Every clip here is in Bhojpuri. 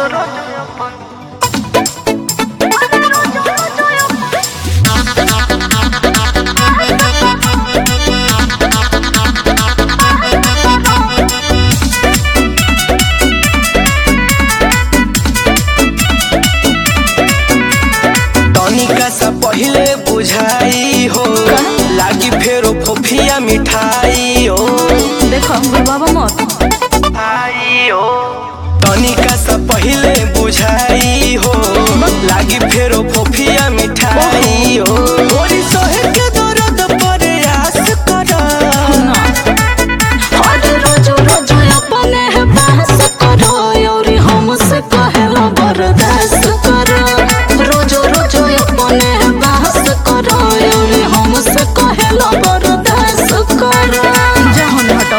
तनिका सा पहिले बुझाई हो लागी फेरो फोफिया मिठाई हो देखो बाबा मत आई हो तनिका सा पहिले बुझाई हो लागी फेरो फोफिया मिठाई हो गोरी सोहे के दर्द पर आस करा ना हर रोज रोज अपने है बहस करो और हमसे कहला बर्दाश्त करो रोज रोज अपने है बहस करो और हमसे कहला बर्दाश्त करो जहन हटो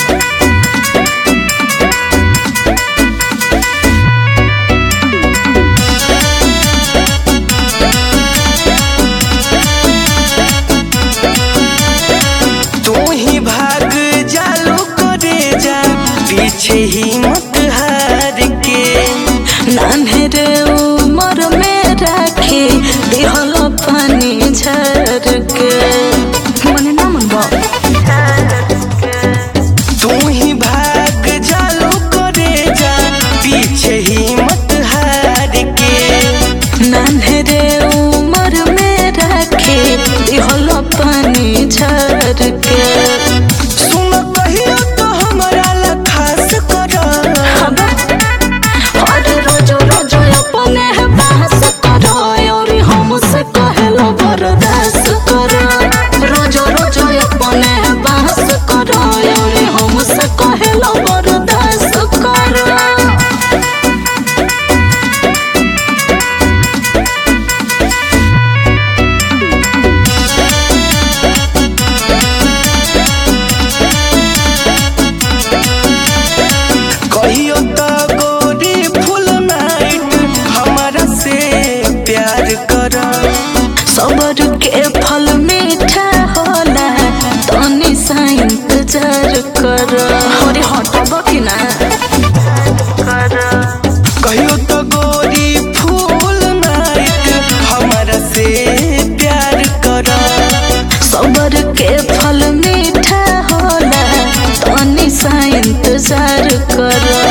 पीछे ही मत हार के नान्हे उमर में राखे दिहल पानी झर के मने ना मन बा तू ही भाग जालो करे जा पीछे ही मत हार के नान्हे उमर में राखे दिहल पानी झर के सुन कहियो तो हमरा खास करो हर रोज रोज अपने है बहस करो और हमसे कहलो बर्दाश्त करो रोज रोज अपने है बहस करो और हमसे कहलो बर्दाश्त करो कहियो तो गोरी फुल नाइट हमारा से प्यार करो सबर के फल मीठा होला तनी सा इंतजार करो अरे हटब कि ना कहियो तो गोरी फुल नाइट हमारा से प्यार करो सबर के फल मीठा होला तनी सा इंतजार करो